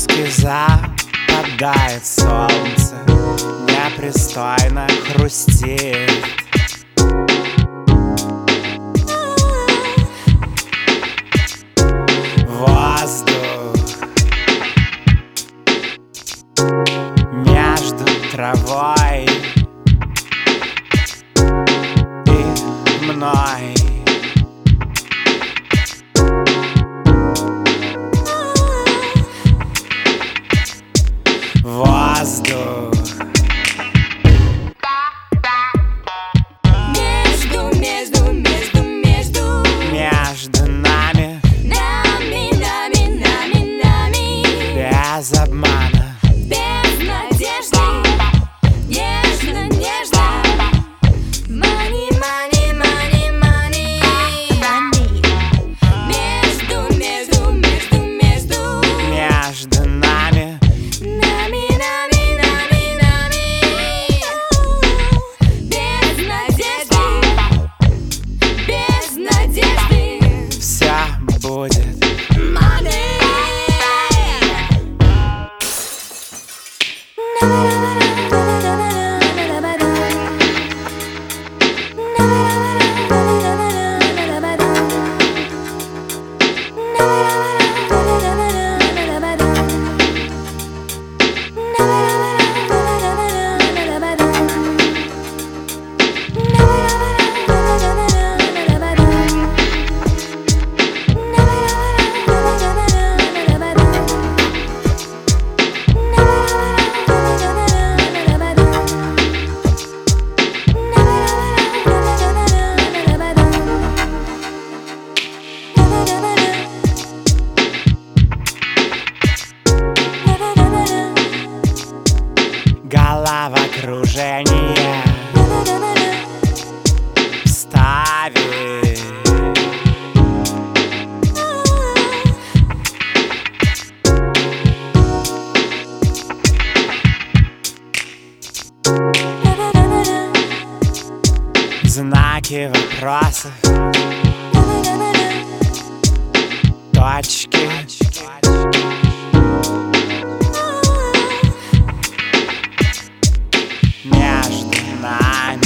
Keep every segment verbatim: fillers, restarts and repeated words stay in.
По-русски западает солнце, непристойно хрустит. Воздух между травой и мной. Воздух Между, между, между, между между нами, Нами, нами, нами, нами без обмана, Без надежды Нежно, нежно Money, money, money, money Между, между, между, между между нами, Нами, нами, нами, нами Без надежды Без надежды вся будет. Money Головокружение вставит. Знаки вопросов, точки, между нами,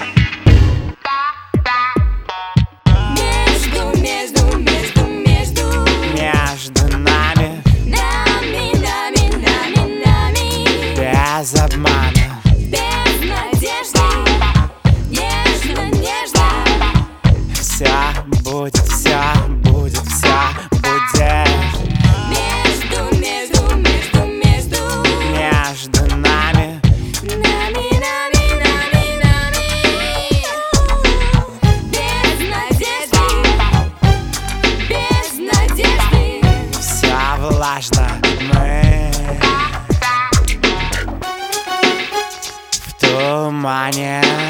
Между, между, между, между между нами, Нами, нами, нами, нами без обмана, Без надежды Нежно, нежно вся будет, вся будет, вся будет. Между, между, между, между Между нами, Нами, нами, нами, нами Без надежды Без надежды вся влажна, мы в тумане.